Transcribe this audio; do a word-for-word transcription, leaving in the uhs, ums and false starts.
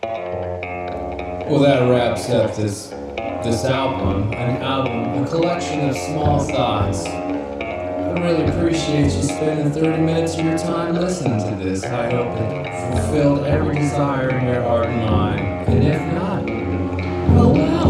Well, that wraps up this this album, an album, a collection of small thoughts. I really appreciate you spending thirty minutes of your time listening to this. I hope it fulfilled every desire in your heart and mind. And if not, oh well.